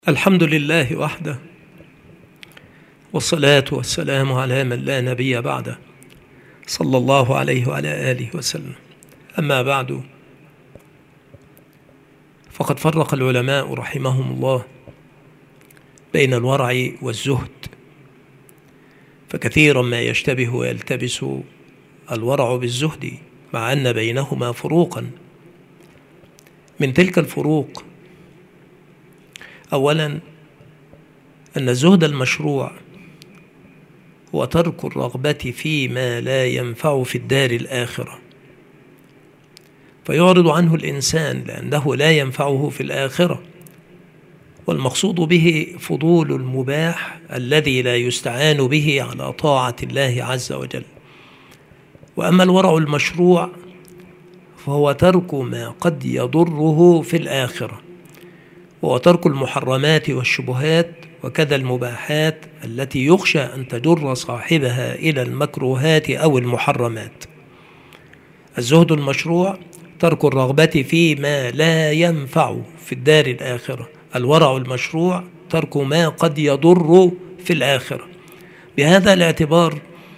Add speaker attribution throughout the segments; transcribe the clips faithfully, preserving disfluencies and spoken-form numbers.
Speaker 1: الحمد لله وحده، والصلاة والسلام على من لا نبي بعده، صلى الله عليه وعلى آله وسلم. أما بعد، فقد فرق العلماء رحمهم الله بين الورع والزهد، فكثيرا ما يشتبه ويلتبس الورع بالزهد مع أن بينهما فروقا. من تلك الفروق أولا أن الزهد المشروع هو ترك الرغبة فيما لا ينفع في الدار الآخرة، فيعرض عنه الإنسان لأنه لا ينفعه في الآخرة، والمقصود به فضول المباح الذي لا يستعان به على طاعة الله عز وجل. وأما الورع المشروع فهو ترك ما قد يضره في الآخرة، وهو ترك المحرمات والشبهات وكذا المباحات التي يخشى أن تجر صاحبها إلى المكروهات أو المحرمات. الزهد المشروع ترك الرغبة فيما لا ينفع في الدار الآخرة، الورع المشروع ترك ما قد يضر في الآخرة. بهذا الاعتبار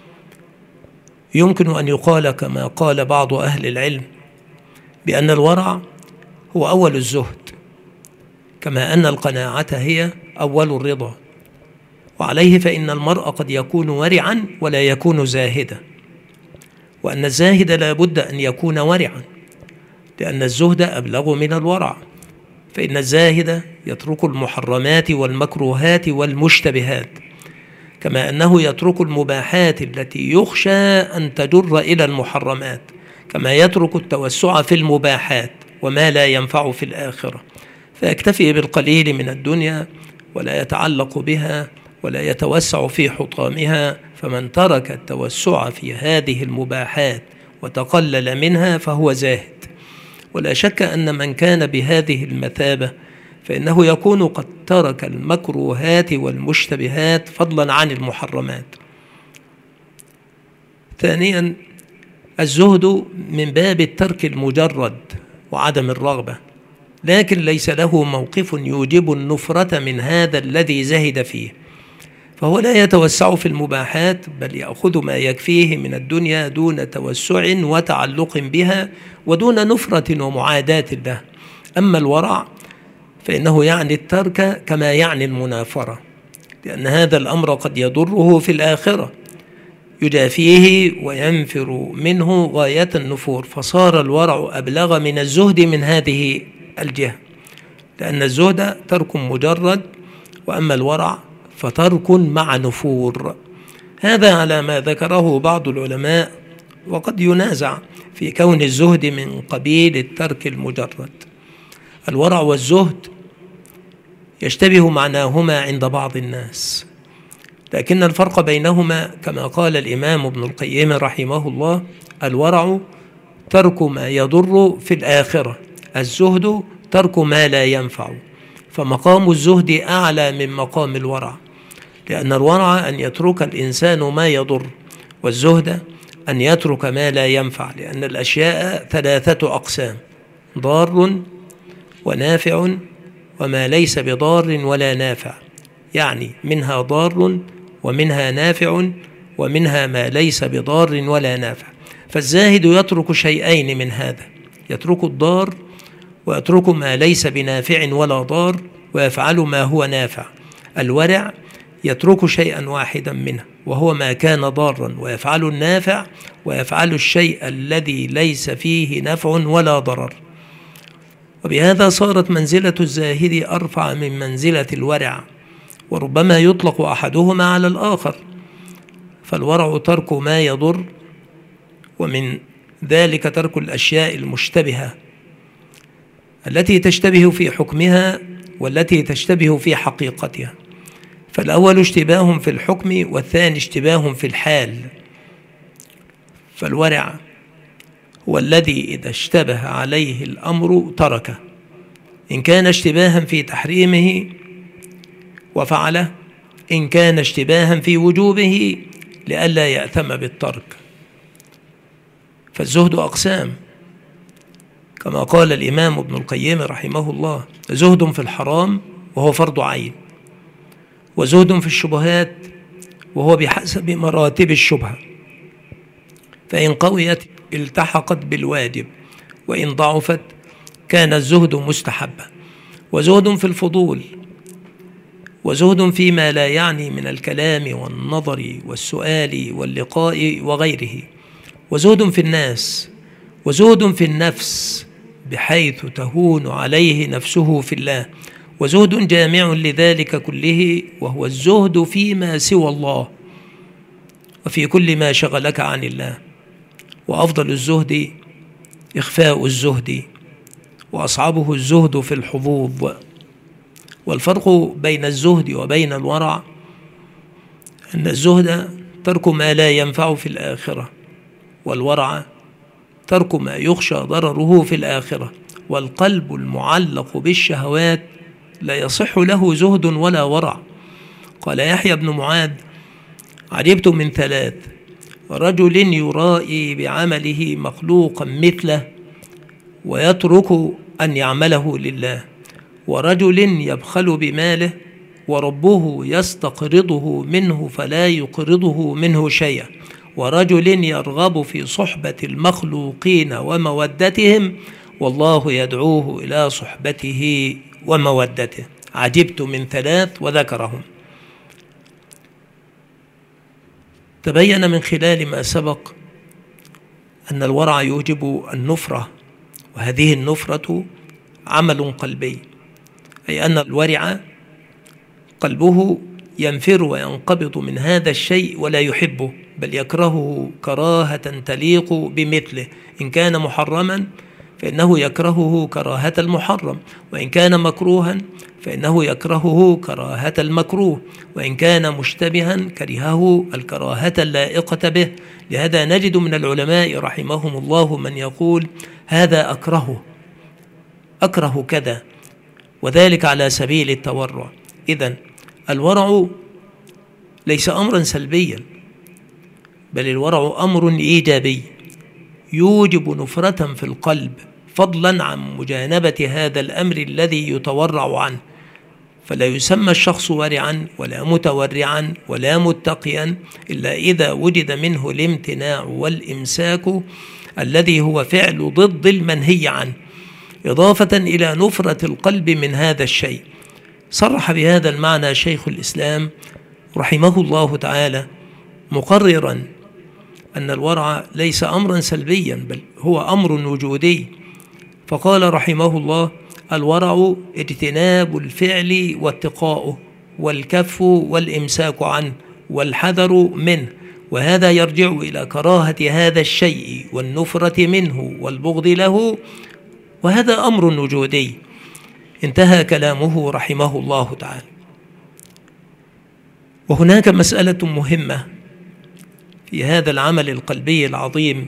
Speaker 1: يمكن أن يقال كما قال بعض أهل العلم بأن الورع هو أول الزهد، كما أن القناعة هي أول الرضا. وعليه فإن المرء قد يكون ورعا ولا يكون زاهدا، وأن الزاهد لا بد أن يكون ورعا، لأن الزهد أبلغ من الورع. فإن الزاهد يترك المحرمات والمكروهات والمشتبهات، كما أنه يترك المباحات التي يخشى أن تجر إلى المحرمات، كما يترك التوسع في المباحات وما لا ينفع في الآخرة، فيكتفي بالقليل من الدنيا ولا يتعلق بها ولا يتوسع في حطامها. فمن ترك التوسع في هذه المباحات وتقلل منها فهو زاهد. ولا شك أن من كان بهذه المثابة فإنه يكون قد ترك المكروهات والمشتبهات فضلا عن المحرمات. ثانيا، الزهد من باب الترك المجرد وعدم الرغبة، لكن ليس له موقف يوجب النفرة من هذا الذي زهد فيه، فهو لا يتوسع في المباحات بل يأخذ ما يكفيه من الدنيا دون توسع وتعلق بها ودون نفرة ومعاداة له. أما الورع فإنه يعني الترك كما يعني المنافرة، لأن هذا الأمر قد يضره في الآخرة، يجافيه وينفر منه غاية النفور، فصار الورع أبلغ من الزهد من هذه الجهة، لأن الزهد ترك مجرد، وأما الورع فترك مع نفور. هذا على ما ذكره بعض العلماء، وقد ينازع في كون الزهد من قبيل الترك المجرد. الورع والزهد يشتبه معناهما عند بعض الناس، لكن الفرق بينهما كما قال الإمام ابن القيم رحمه الله: الورع ترك ما يضر في الآخرة، الزهد ترك ما لا ينفع. فمقام الزهد أعلى من مقام الورع، لأن الورع أن يترك الإنسان ما يضر، والزهد أن يترك ما لا ينفع، لأن الأشياء ثلاثة أقسام: ضار ونافع وما ليس بضار ولا نافع، يعني منها ضار ومنها نافع ومنها ما ليس بضار ولا نافع. فالزاهد يترك شيئين من هذا، يترك الضار ويترك ما ليس بنافع ولا ضار ويفعل ما هو نافع. الورع يترك شيئا واحدا منه وهو ما كان ضارا، ويفعل النافع ويفعل الشيء الذي ليس فيه نفع ولا ضرر. وبهذا صارت منزلة الزاهد أرفع من منزلة الورع، وربما يطلق أحدهما على الآخر. فالورع ترك ما يضر، ومن ذلك ترك الأشياء المشتبهة التي تشتبه في حكمها والتي تشتبه في حقيقتها. فالأول اشتباه في الحكم، والثاني اشتباه في الحال. فالورع هو الذي إذا اشتبه عليه الأمر تركه، إن كان اشتباها في تحريمه وفعله، إن كان اشتباها في وجوبه لئلا يأثم بالترك. فالزهد أقسام، كما قال الإمام ابن القيم رحمه الله: زهد في الحرام وهو فرض عين، وزهد في الشبهات وهو بحسب مراتب الشبهة، فإن قويت التحقت بالواجب، وإن ضعفت كان الزهد مستحبا. وزهد في الفضول، وزهد فيما لا يعني من الكلام والنظر والسؤال واللقاء وغيره، وزهد في الناس، وزهد في النفس بحيث تهون عليه نفسه في الله، وزهد جامع لذلك كله وهو الزهد فيما سوى الله وفي كل ما شغلك عن الله. وأفضل الزهد إخفاء الزهد، وأصعبه الزهد في الحظوظ. والفرق بين الزهد وبين الورع أن الزهد ترك ما لا ينفع في الآخرة، والورع ترك ما يخشى ضرره في الآخرة. والقلب المعلق بالشهوات لا يصح له زهد ولا ورع. قال يحيى بن معاذ: عجبت من ثلاث: رجل يرائي بعمله مخلوقا مثله ويترك أن يعمله لله، ورجل يبخل بماله وربه يستقرضه منه فلا يقرضه منه شيئا، ورجل يرغب في صحبة المخلوقين ومودتهم والله يدعوه إلى صحبته ومودته. عجبت من ثلاث وذكرهم. تبين من خلال ما سبق أن الورع يوجب النفرة، وهذه النفرة عمل قلبي، أي أن الورع قلبه ينفر وينقبض من هذا الشيء ولا يحبه، بل يكرهه كراهة تليق بمثله. إن كان محرما فإنه يكرهه كراهة المحرم، وإن كان مكروها فإنه يكرهه كراهة المكروه، وإن كان مشتبها كرهه الكراهة اللائقة به. لهذا نجد من العلماء رحمهم الله من يقول: هذا أكرهه، أكره كذا، وذلك على سبيل التورع. إذن الورع ليس أمرا سلبيا، بل الورع أمر إيجابي يوجب نفرة في القلب، فضلا عن مجانبة هذا الأمر الذي يتورع عنه. فلا يسمى الشخص ورعا ولا متورعا ولا متقيا إلا إذا وجد منه الامتناع والإمساك الذي هو فعل ضد المنهي عنه، إضافة إلى نفرة القلب من هذا الشيء. صرح بهذا المعنى شيخ الإسلام رحمه الله تعالى، مقررا أن الورع ليس أمرا سلبيا بل هو أمر وجودي، فقال رحمه الله: الورع اجتناب الفعل واتقاؤه، والكف والإمساك عنه، والحذر منه، وهذا يرجع إلى كراهة هذا الشيء والنفرة منه والبغض له، وهذا أمر وجودي. انتهى كلامه رحمه الله تعالى. وهناك مسألة مهمة في هذا العمل القلبي العظيم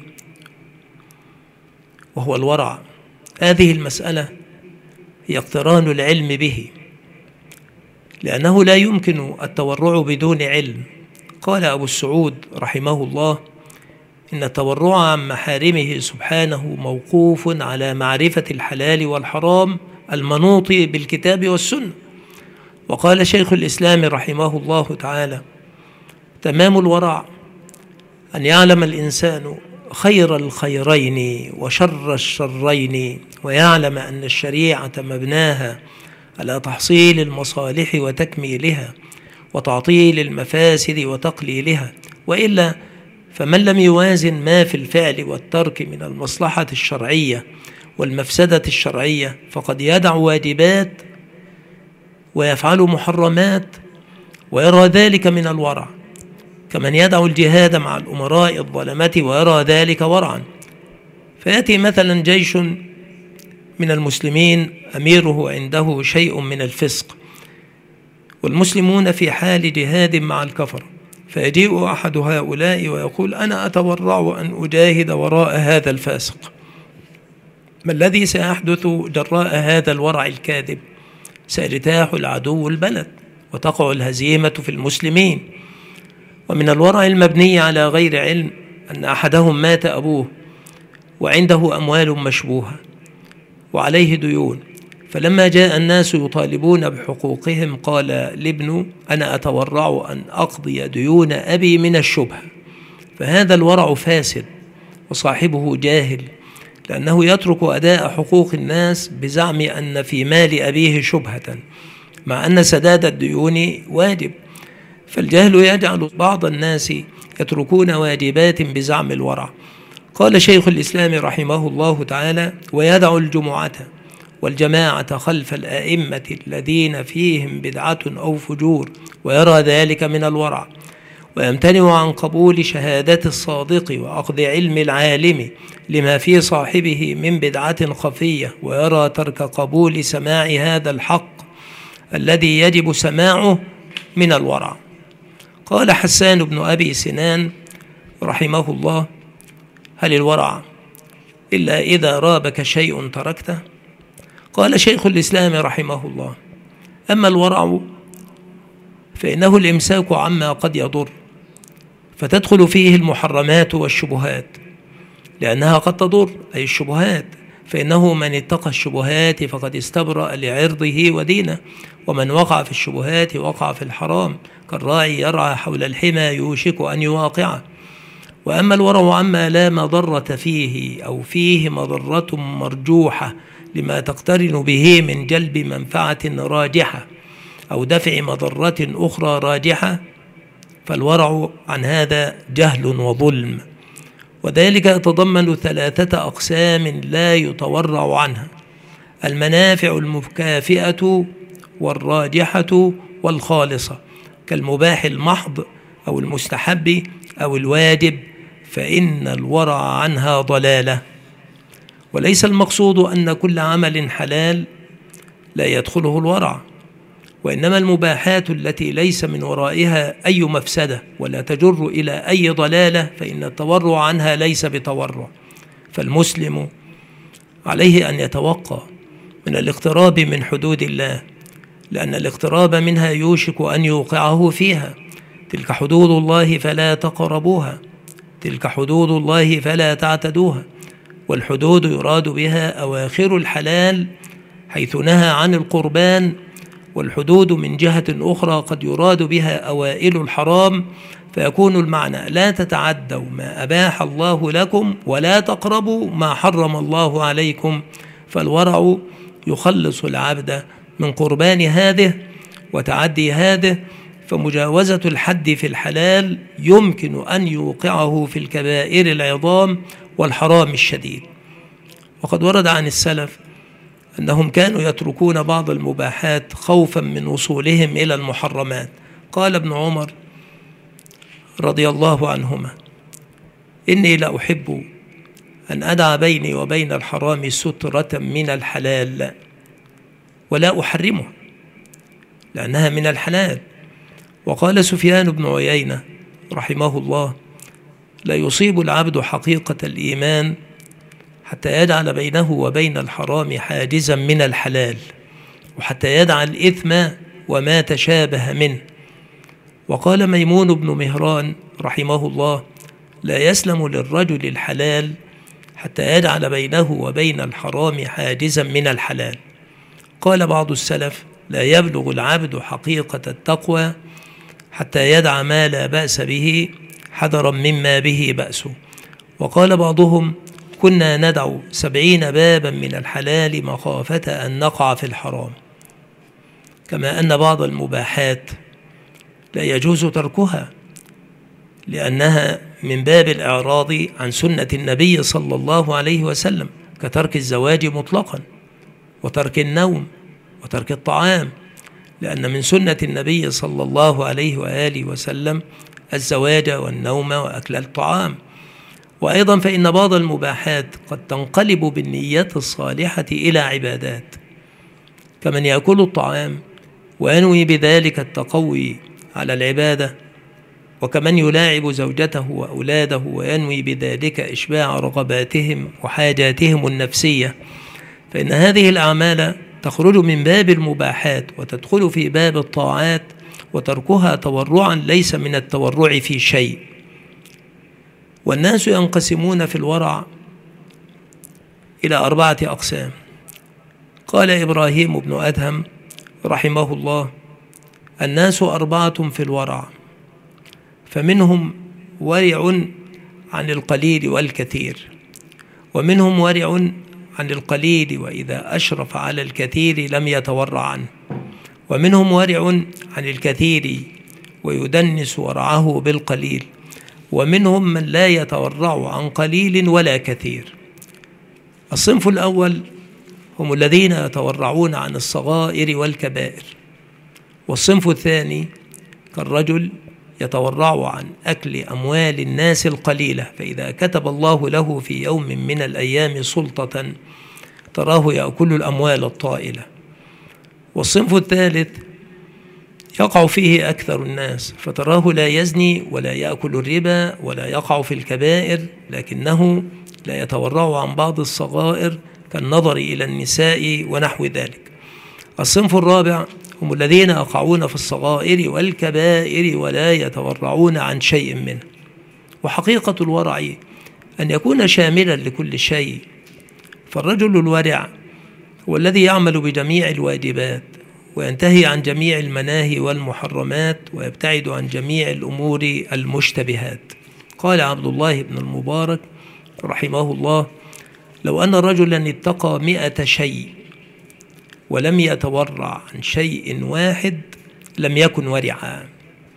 Speaker 1: وهو الورع. هذه المسألة هي اقتران العلم به، لأنه لا يمكن التورع بدون علم. قال أبو السعود رحمه الله: إن التورع عن محارمه سبحانه موقوف على معرفة الحلال والحرام المنوط بالكتاب والسنة. وقال شيخ الإسلام رحمه الله تعالى: تمام الورع أن يعلم الإنسان خير الخيرين وشر الشرين، ويعلم أن الشريعة مبناها على تحصيل المصالح وتكميلها، وتعطيل المفاسد وتقليلها، وإلا فمن لم يوازن ما في الفعل والترك من المصلحة الشرعية والمفسدة الشرعية فقد يدع واجبات ويفعل محرمات ويرى ذلك من الورع، كمن يدع الجهاد مع الأمراء الظلمة ويرى ذلك ورعا. فيأتي مثلا جيش من المسلمين أميره عنده شيء من الفسق، والمسلمون في حال جهاد مع الكفر، فيجيء أحد هؤلاء ويقول: أنا أتورع أن أجاهد وراء هذا الفاسق. ما الذي سيحدث جراء هذا الورع الكاذب؟ سيجتاح العدو البلد وتقع الهزيمة في المسلمين. ومن الورع المبني على غير علم أن أحدهم مات أبوه وعنده أموال مشبوهة وعليه ديون، فلما جاء الناس يطالبون بحقوقهم قال لابنه: أنا أتورع أن أقضي ديون أبي من الشبهة. فهذا الورع فاسد وصاحبه جاهل، لأنه يترك أداء حقوق الناس بزعم أن في مال أبيه شبهة، مع أن سداد الديون واجب. فالجهل يجعل بعض الناس يتركون واجبات بزعم الورع. قال شيخ الإسلام رحمه الله تعالى: ويدع الجمعة والجماعة خلف الأئمة الذين فيهم بدعة أو فجور، ويرى ذلك من الورع، ويمتنع عن قبول شهادة الصادق وأخذ علم العالم لما في صاحبه من بدعة خفية، ويرى ترك قبول سماع هذا الحق الذي يجب سماعه من الورع. قال حسان بن أبي سنان رحمه الله: هل الورع إلا إذا رابك شيء تركته؟ قال شيخ الإسلام رحمه الله: أما الورع فإنه الإمساك عما قد يضر، فتدخل فيه المحرمات والشبهات، لأنها قد تضر، أي الشبهات، فإنه من اتقى الشبهات فقد استبرأ لعرضه ودينه، ومن وقع في الشبهات وقع في الحرام، كالراعي يرعى حول الحمى يوشك أن يواقعه. وأما الورع عما لا مضرة فيه أو فيه مضرة مرجوحة لما تقترن به من جلب منفعة راجحة أو دفع مضرة أخرى راجحة، فالورع عن هذا جهل وظلم، وذلك يتضمن ثلاثة أقسام لا يتورع عنها: المنافع المكافئة والراجحة والخالصة، كالمباح المحض أو المستحب أو الواجب، فإن الورع عنها ضلالة. وليس المقصود أن كل عمل حلال لا يدخله الورع، وإنما المباحات التي ليس من ورائها أي مفسدة ولا تجر إلى أي ضلالة فإن التورع عنها ليس بتورع. فالمسلم عليه أن يتوقى من الاقتراب من حدود الله، لأن الاقتراب منها يوشك أن يوقعه فيها. تلك حدود الله فلا تقربوها، تلك حدود الله فلا تعتدوها. والحدود يراد بها أواخر الحلال حيث نهى عن القربان، والحدود من جهة أخرى قد يراد بها أوائل الحرام، فيكون المعنى: لا تتعدوا ما أباح الله لكم ولا تقربوا ما حرم الله عليكم. فالورع يخلص العبد من قربان هذه وتعدي هذه، فمجاوزة الحد في الحلال يمكن أن يوقعه في الكبائر العظام والحرام الشديد. وقد ورد عن السلف أنهم كانوا يتركون بعض المباحات خوفا من وصولهم إلى المحرمات. قال ابن عمر رضي الله عنهما: إني لأحب أن أدع بيني وبين الحرام سترة من الحلال ولا أحرمه لأنها من الحلال. وقال سفيان بن عيينة رحمه الله: لا يصيب العبد حقيقة الإيمان حتى يجعل بينه وبين الحرام حاجزا من الحلال، وحتى يدع الإثم وما تشابه منه. وقال ميمون بن مهران رحمه الله: لا يسلم للرجل الحلال حتى يجعل بينه وبين الحرام حاجزا من الحلال. قال بعض السلف: لا يبلغ العبد حقيقة التقوى حتى يدع ما لا بأس به حذرا مما به بأس. وقال بعضهم: كنا ندع سبعين بابا من الحلال مخافة أن نقع في الحرام. كما أن بعض المباحات لا يجوز تركها لأنها من باب الإعراض عن سنة النبي صلى الله عليه وسلم، كترك الزواج مطلقا وترك النوم وترك الطعام، لأن من سنة النبي صلى الله عليه وآله وسلم الزواج والنوم وأكل الطعام. وأيضا فإن بعض المباحات قد تنقلب بالنيات الصالحة إلى عبادات، كمن يأكل الطعام وينوي بذلك التقوي على العبادة، وكمن يلاعب زوجته وأولاده وينوي بذلك إشباع رغباتهم وحاجاتهم النفسية، فإن هذه الأعمال تخرج من باب المباحات وتدخل في باب الطاعات، وتركها تورعا ليس من التورع في شيء. والناس ينقسمون في الورع إلى أربعة أقسام. قال إبراهيم بن أدهم رحمه الله: الناس أربعة في الورع، فمنهم ورع عن القليل والكثير، ومنهم ورع عن القليل وإذا أشرف على الكثير لم يتورع عنه، ومنهم ورع عن الكثير ويدنس ورعه بالقليل، ومنهم من لا يتورع عن قليل ولا كثير. الصنف الأول هم الذين يتورعون عن الصغائر والكبائر، والصنف الثاني كالرجل يتورع عن أكل أموال الناس القليلة، فإذا كتب الله له في يوم من الأيام سلطة تراه يأكل الأموال الطائلة. والصنف الثالث يقع فيه أكثر الناس، فتراه لا يزني ولا يأكل الربا ولا يقع في الكبائر، لكنه لا يتورع عن بعض الصغائر كالنظر إلى النساء ونحو ذلك. الصنف الرابع هم الذين يقعون في الصغائر والكبائر ولا يتورعون عن شيء منه. وحقيقة الورع أن يكون شاملا لكل شيء، فالرجل الورع هو الذي يعمل بجميع الواجبات وينتهي عن جميع المناهي والمحرمات ويبتعد عن جميع الأمور المشتبهات. قال عبد الله بن المبارك رحمه الله: لو أن رجلا اتقى مئة شيء ولم يتورع عن شيء واحد لم يكن ورعا.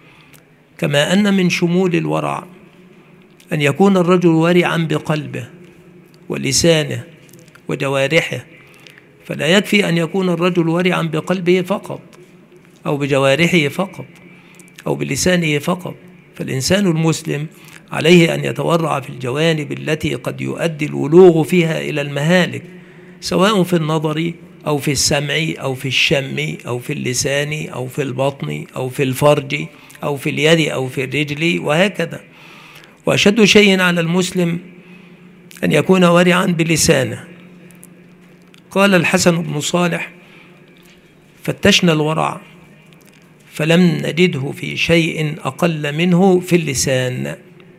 Speaker 1: كما أن من شمول الورع أن يكون الرجل ورعا بقلبه ولسانه وجوارحه، فلا يكفي أن يكون الرجل ورعا بقلبه فقط أو بجوارحه فقط أو بلسانه فقط، فالإنسان المسلم عليه أن يتورع في الجوانب التي قد يؤدي الولوغ فيها إلى المهالك، سواء في النظر أو في السمع أو في الشم أو في اللسان أو في البطن أو في الفرج أو في اليد أو في الرجل وهكذا. وأشد شيء على المسلم أن يكون ورعا بلسانه. قال الحسن بن صالح: فتشنا الورع فلم نجده في شيء أقل منه في اللسان.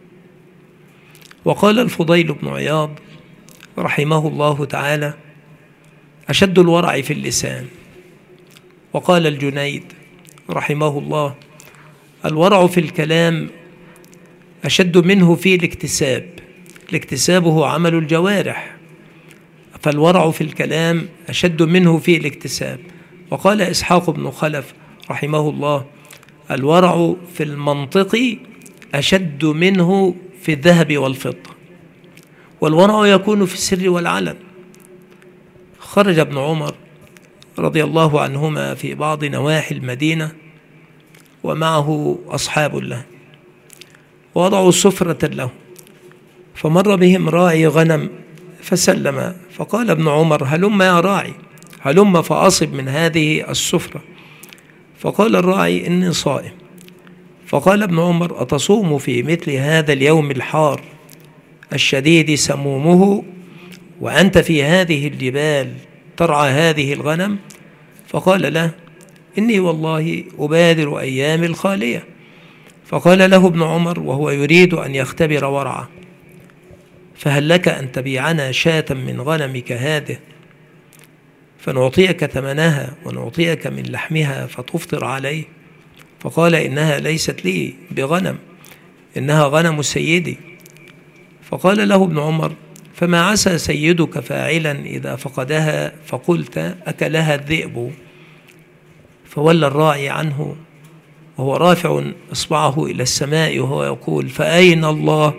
Speaker 1: وقال الفضيل بن عياض رحمه الله تعالى: أشد الورع في اللسان. وقال الجنيد رحمه الله: الورع في الكلام أشد منه في الاكتساب. الاكتساب هو عمل الجوارح، فالورع في الكلام أشد منه في الاكتساب. وقال إسحاق بن خلف رحمه الله: الورع في المنطق أشد منه في الذهب والفضة. والورع يكون في السر والعلن. خرج ابن عمر رضي الله عنهما في بعض نواحي المدينة ومعه أصحاب له، ووضعوا سفرة له، فمر بهم راعي غنم فسلم، فقال ابن عمر: هلم يا راعي، هلم فأصب من هذه السفرة. فقال الراعي: إني صائم. فقال ابن عمر: أتصوم في مثل هذا اليوم الحار الشديد سمومه وأنت في هذه الجبال ترعى هذه الغنم؟ فقال له: إني والله أبادر أيام الخالية. فقال له ابن عمر وهو يريد أن يختبر ورعه: فهل لك أن تبيعنا شاة من غنمك هذه فنعطيك ثمنها ونعطيك من لحمها فتفطر عليه؟ فقال: إنها ليست لي بغنم، إنها غنم سيدي. فقال له ابن عمر: فما عسى سيدك فاعلا إذا فقدها فقلت أكلها الذئب؟ فولى الراعي عنه وهو رافع إصبعه إلى السماء وهو يقول: فأين الله؟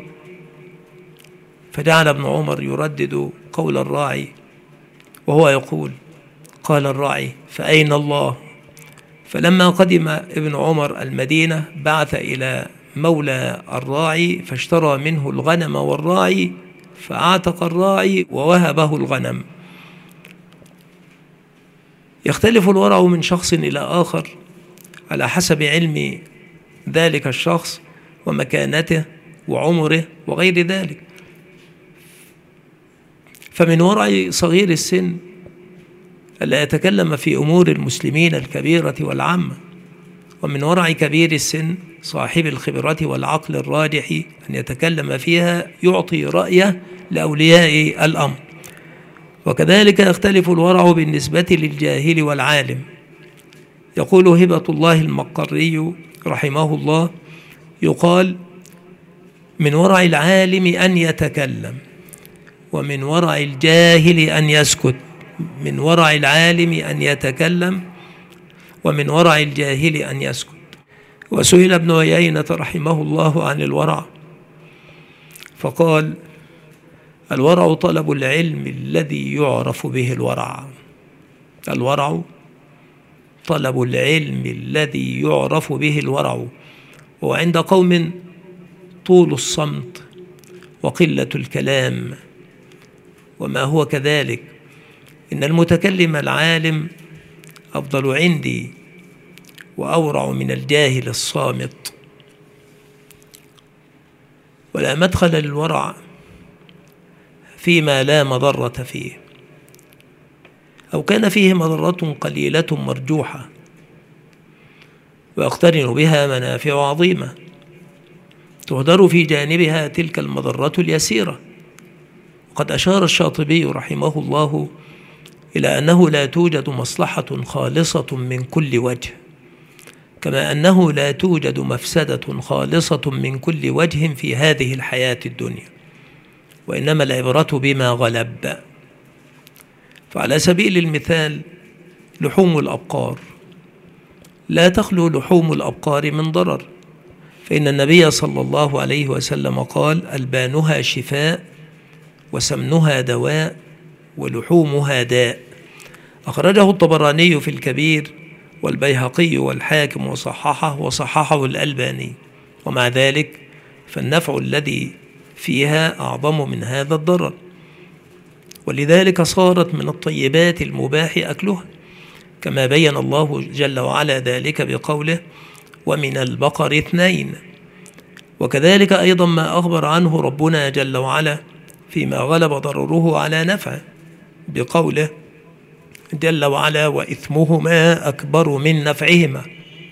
Speaker 1: فجعل ابن عمر يردد قول الراعي وهو يقول: قال الراعي: فأين الله؟ فلما قدم ابن عمر المدينة بعث إلى مولى الراعي فاشترى منه الغنم والراعي، فأعتق الراعي ووهبه الغنم. يختلف الورع من شخص إلى آخر على حسب علم ذلك الشخص ومكانته وعمره وغير ذلك. فمن ورع صغير السن ألا يتكلم في أمور المسلمين الكبيرة والعامة، ومن ورع كبير السن صاحب الخبرة والعقل الراجح أن يتكلم فيها يعطي رأيه لأولياء الأمر. وكذلك يختلف الورع بالنسبة للجاهل والعالم. يقول هبة الله المقري رحمه الله: يقال من ورع العالم أن يتكلم، ومن ورع الجاهل أن يسكت. من ورع العالم أن يتكلم، ومن ورع الجاهل أن يسكت. وسئل ابن عيينة رحمه الله عن الورع فقال: الورع طلب العلم الذي يعرف به الورع. الورع طلب العلم الذي يعرف به الورع. وعند قوم طول الصمت وقلة الكلام، وما هو كذلك. إن المتكلم العالم أفضل عندي وأورع من الجاهل الصامت. ولا مدخل للورع فيما لا مضرة فيه، أو كان فيه مضرة قليلة مرجوحة ويقترن بها منافع عظيمة تهدر في جانبها تلك المضرة اليسيرة. وقد أشار الشاطبي رحمه الله إلى أنه لا توجد مصلحة خالصة من كل وجه، كما أنه لا توجد مفسدة خالصة من كل وجه في هذه الحياة الدنيا، وإنما العبرة بما غلب. فعلى سبيل المثال لحوم الأبقار، لا تخلو لحوم الأبقار من ضرر، فإن النبي صلى الله عليه وسلم قال: ألبانها شفاء وسمنها دواء ولحومها داء. أخرجه الطبراني في الكبير والبيهقي والحاكم وصححه وصححه الألباني. ومع ذلك فالنفع الذي فيها أعظم من هذا الضرر، ولذلك صارت من الطيبات المباح أكلها، كما بين الله جل وعلا ذلك بقوله: ومن البقر اثنين. وكذلك أيضا ما أخبر عنه ربنا جل وعلا فيما غلب ضرره على نفعه بقوله جل وعلا: وإثمهما أكبر من نفعهما.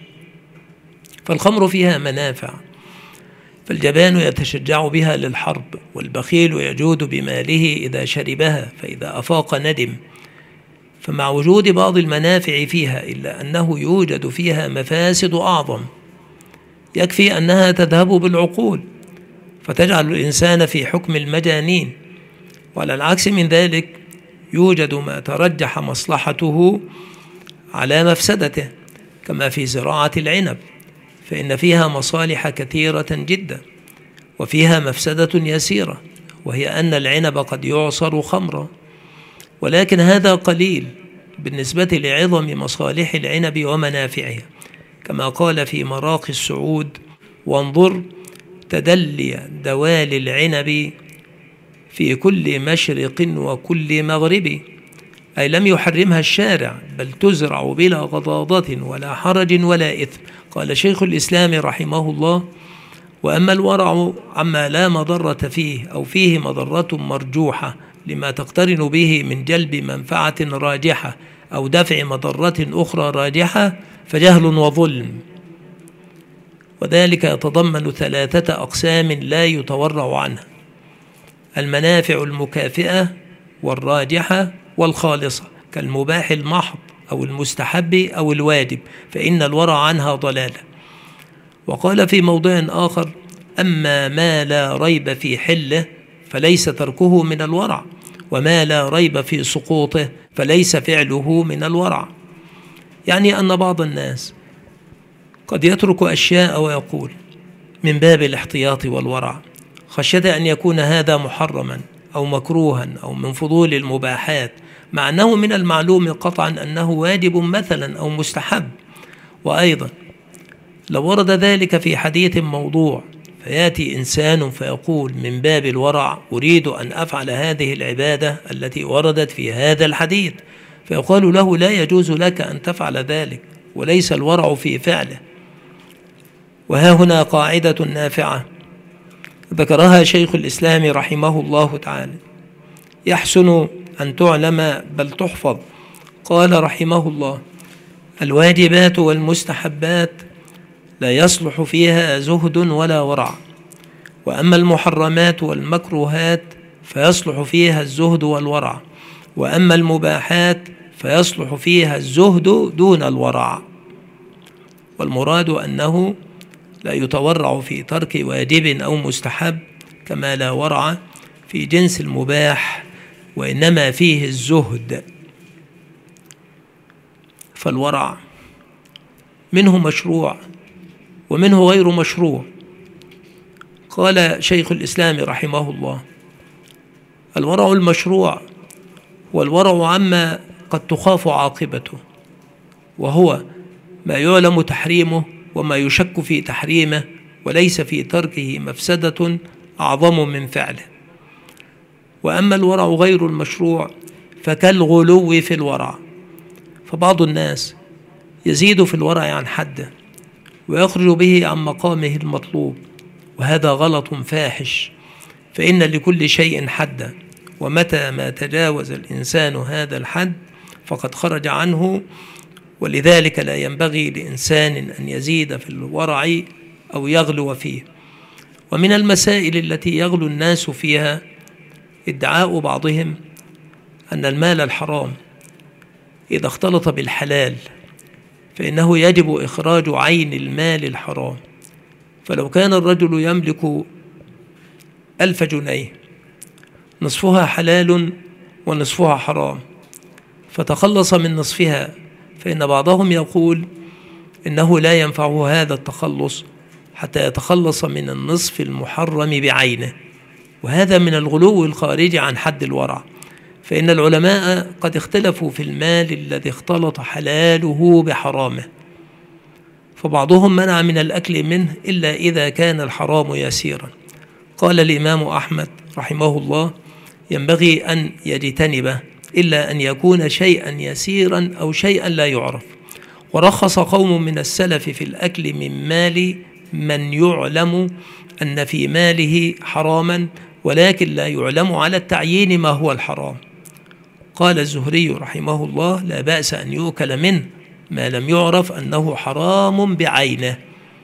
Speaker 1: فالخمر فيها منافع، فالجبان يتشجع بها للحرب، والبخيل يجود بماله إذا شربها، فإذا أفاق ندم. فمع وجود بعض المنافع فيها إلا أنه يوجد فيها مفاسد أعظم، يكفي أنها تذهب بالعقول فتجعل الإنسان في حكم المجانين. وعلى العكس من ذلك يوجد ما ترجح مصلحته على مفسدته، كما في زراعة العنب، فإن فيها مصالح كثيرة جدا وفيها مفسدة يسيرة، وهي أن العنب قد يعصر خمرا، ولكن هذا قليل بالنسبة لعظم مصالح العنب ومنافعها، كما قال في مراقي السعود: وانظر تدلي دوال العنب في كل مشرق وكل مغرب. أي لم يحرمها الشارع، بل تزرع بلا غضاضة ولا حرج ولا إثم. قال شيخ الإسلام رحمه الله: وأما الورع عما لا مضرة فيه أو فيه مضرة مرجوحة لما تقترن به من جلب منفعة راجحة أو دفع مضرة أخرى راجحة فجهل وظلم، وذلك يتضمن ثلاثة أقسام لا يتورع عنها: المنافع المكافئة والراجحة والخالصة، كالمباح المحض أو المستحب أو الواجب، فإن الورع عنها ضلالة. وقال في موضع آخر: أما ما لا ريب في حله فليس تركه من الورع، وما لا ريب في سقوطه فليس فعله من الورع. يعني أن بعض الناس قد يترك أشياء ويقول من باب الاحتياط والورع، خشية أن يكون هذا محرما أو مكروها أو من فضول المباحات، مع أنه من المعلوم قطعا أنه واجب مثلا أو مستحب. وأيضا لو ورد ذلك في حديث موضوع فيأتي إنسان فيقول من باب الورع أريد أن أفعل هذه العبادة التي وردت في هذا الحديث، فيقال له: لا يجوز لك أن تفعل ذلك، وليس الورع في فعله. وها هنا قاعدة نافعة ذكرها شيخ الإسلام رحمه الله تعالى، يحسن أن تعلم بل تحفظ. قال رحمه الله: الواجبات والمستحبات لا يصلح فيها زهد ولا ورع، وأما المحرمات والمكروهات فيصلح فيها الزهد والورع، وأما المباحات فيصلح فيها الزهد دون الورع. والمراد أنه لا يتورع في ترك واجب أو مستحب كما لا ورع في جنس المباح، وإنما فيه الزهد. فالورع منه مشروع ومنه غير مشروع. قال شيخ الإسلام رحمه الله: الورع المشروع والورع عما قد تخاف عاقبته، وهو ما يعلم تحريمه وما يشك في تحريمه، وليس في تركه مفسدة أعظم من فعله. وأما الورع غير المشروع فكالغلو في الورع، فبعض الناس يزيد في الورع عن حده ويخرج به عن مقامه المطلوب، وهذا غلط فاحش، فإن لكل شيء حدا، ومتى ما تجاوز الإنسان هذا الحد فقد خرج عنه، ولذلك لا ينبغي لإنسان أن يزيد في الورع أو يغلو فيه. ومن المسائل التي يغلو الناس فيها ادعاء بعضهم أن المال الحرام إذا اختلط بالحلال فإنه يجب إخراج عين المال الحرام. فلو كان الرجل يملك ألف جنيه نصفها حلال ونصفها حرام، فتخلص من نصفها، فإن بعضهم يقول إنه لا ينفعه هذا التخلص حتى يتخلص من النصف المحرم بعينه، وهذا من الغلو الخارج عن حد الورع. فإن العلماء قد اختلفوا في المال الذي اختلط حلاله بحرامه، فبعضهم منع من الأكل منه إلا إذا كان الحرام يسيرا. قال الإمام أحمد رحمه الله: ينبغي أن يجتنبه إلا أن يكون شيئا يسيرا أو شيئا لا يعرف. ورخص قوم من السلف في الأكل من مال من يعلم أن في ماله حراما، ولكن لا يعلم على التعيين ما هو الحرام. قال الزهري رحمه الله: لا بأس أن يؤكل منه ما لم يعرف أنه حرام بعينه.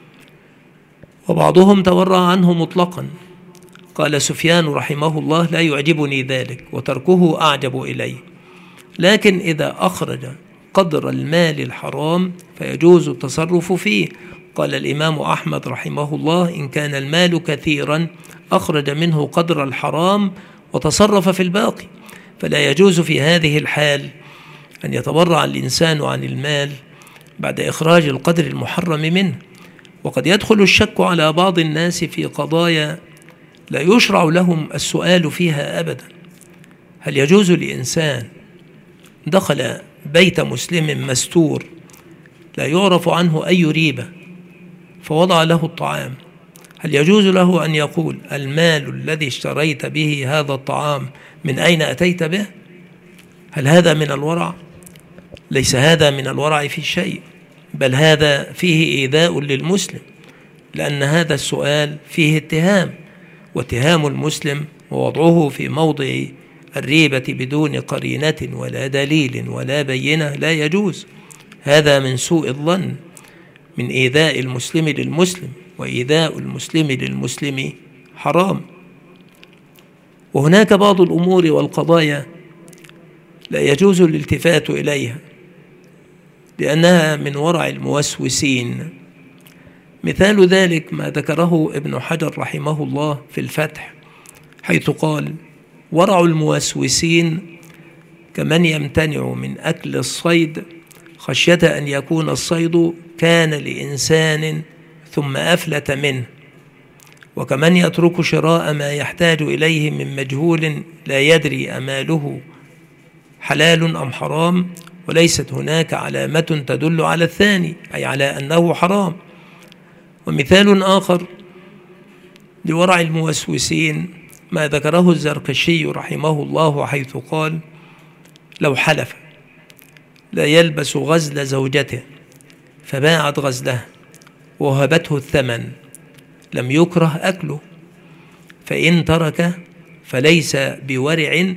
Speaker 1: وبعضهم تورع عنه مطلقا. قال سفيان رحمه الله: لا يعجبني ذلك، وتركه أعجب إلي، لكن إذا أخرج قدر المال الحرام فيجوز التصرف فيه. قال الإمام أحمد رحمه الله: إن كان المال كثيرا أخرج منه قدر الحرام وتصرف في الباقي، فلا يجوز في هذه الحال أن يتبرع الإنسان عن المال بعد إخراج القدر المحرم منه. وقد يدخل الشك على بعض الناس في قضايا لا يشرع لهم السؤال فيها أبدا. هل يجوز لإنسان دخل بيت مسلم مستور لا يعرف عنه أي ريبة فوضع له الطعام، هل يجوز له أن يقول: المال الذي اشتريت به هذا الطعام من أين أتيت به؟ هل هذا من الورع؟ ليس هذا من الورع في شيء، بل هذا فيه إيذاء للمسلم، لأن هذا السؤال فيه اتهام، واتهام المسلم ووضعه في موضع الريبة بدون قرينة ولا دليل ولا بينة لا يجوز. هذا من سوء الظن، من إيذاء المسلم للمسلم، وإيذاء المسلم للمسلم حرام. وهناك بعض الأمور والقضايا لا يجوز الالتفات إليها لأنها من ورع الموسوسين. مثال ذلك ما ذكره ابن حجر رحمه الله في الفتح، حيث قال: ورع الموسوسين كمن يمتنع من أكل الصيد خشية أن يكون الصيد كان لإنسان ثم أفلت منه، وكمن يترك شراء ما يحتاج إليه من مجهول لا يدري أماله حلال أم حرام، وليست هناك علامة تدل على الثاني، أي على أنه حرام. ومثال آخر لورع الموسوسين ما ذكره الزركشي رحمه الله، حيث قال: لو حلف لا يلبس غزل زوجته فباعت غزله وهبته الثمن لم يكره أكله، فإن ترك فليس بورع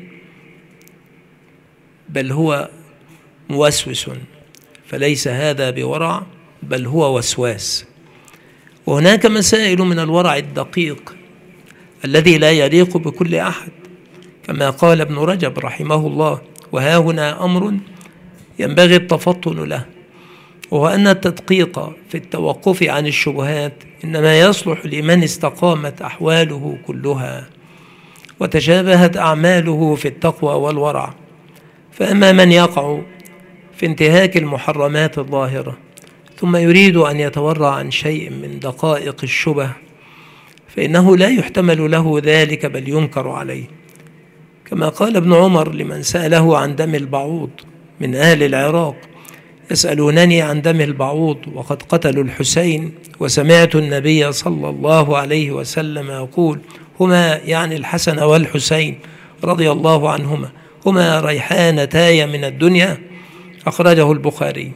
Speaker 1: بل هو موسوس، فليس هذا بورع بل هو وسواس. وهناك مسائل من الورع الدقيق الذي لا يليق بكل أحد، كما قال ابن رجب رحمه الله: وها هنا أمر ينبغي التفطن له، وهو أن التدقيق في التوقف عن الشبهات إنما يصلح لمن استقامت أحواله كلها وتشابهت أعماله في التقوى والورع. فأما من يقع في انتهاك المحرمات الظاهرة ثم يريد أن يتورع عن شيء من دقائق الشبه فإنه لا يحتمل له ذلك بل ينكر عليه، كما قال ابن عمر لمن سأله عن دم البعوض من أهل العراق: يسألونني عن دم البعوض وقد قتلوا الحسين، وسمعت النبي صلى الله عليه وسلم يقول: هما يعني الحسن والحسين رضي الله عنهما هما ريحانتاي من الدنيا. أخرجه البخاري.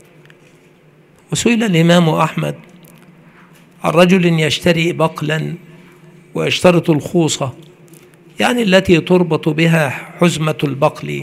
Speaker 1: وسئل الإمام أحمد عن رجل يشتري بقلا ويشترط الخوصة، يعني التي تربط بها حزمة البقل،